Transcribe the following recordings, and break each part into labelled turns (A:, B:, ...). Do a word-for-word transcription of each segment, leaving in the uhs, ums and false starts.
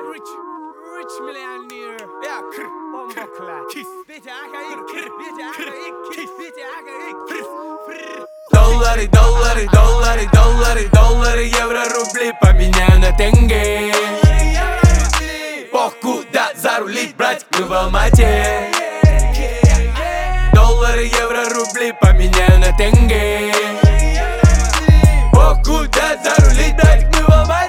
A: Rich, rich millionaire. Ja, kr, bomba klar. Kiss. Bitte aga kiss. Bitte aga kiss. Bitte aga kiss.
B: Доллары, доллары, доллары, доллары, доллары, евро, рубли поменяю на тенге. Бог куда зарулить, брать, мы в Алмате. Доллары, евро, рубли поменяю на тенге. Бог куда зарулить, брать, мы в Алмате.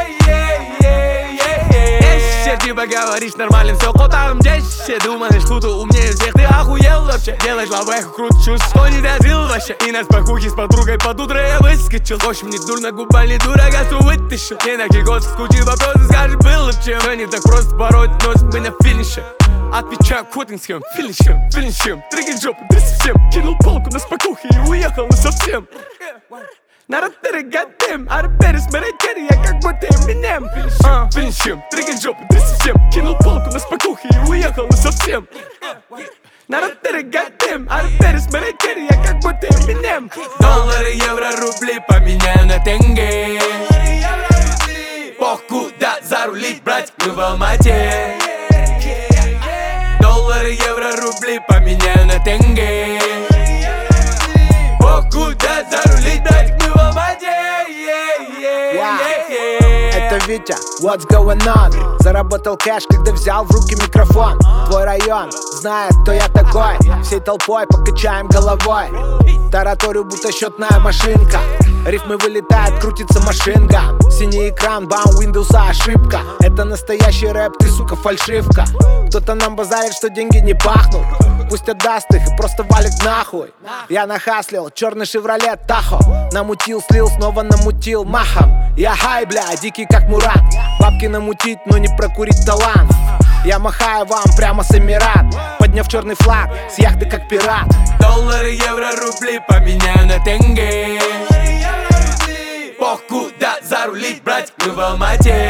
B: Типа говоришь нормально, все котам десять. Думаешь, что ты умнее всех, ты охуел вообще. Делаешь лавэху, крутишь, что не дозил вообще. И на спокухе с подругой под утро я выскочил. В общем, не дурно, губа не дура, газу вытащил. Не на кикос, скучи вопросы, скажешь, было в чем. Но не так просто пороть нос, мы на финише. Отвечаю кодинг схем, финишем, финишем. Триггер жопу, тряс всем. Кинул полку на спокухе и уехал на совсем. Народ перегадем, а рэперы смотреть керри, я как будто Эминем. Финишем, триггер жопу, тряс всем. Кинул полку на спокухе и уехал на совсем. Народ перегадем, а рэперы смотреть керри, я как будто Эминем. Доллары, евро, рубли поменяю на тенге. Бог куда зарулить, брать, мы в Алмате. Доллары, евро, рубли поменяю на тенге. Бог куда зарулить, брать, мы в Алмате.
C: Это Витя, what's going on? Заработал кэш, когда взял в руки микрофон. Твой район знает, кто я такой. Всей толпой покачаем головой. Тараторю, будто счетная машинка. Рифмы вылетают, крутится машинка. Синий экран, бам, Windows, ошибка. Это настоящий рэп, ты, сука, фальшивка. Кто-то нам базарит, что деньги не пахнут. Пусть отдаст их и просто валит нахуй. Я нахаслил, черный шевролет Тахо. Намутил, слил, снова намутил махом. Я хай, бля, дикий как Мурат. Бабки намутить, но не прокурить талант. Я махаю вам прямо с Эмират, подняв черный флаг с яхты как пират.
B: Доллары, евро, рубли поменяю на тенге. Бог куда зарулить, брать, мы в Алмате.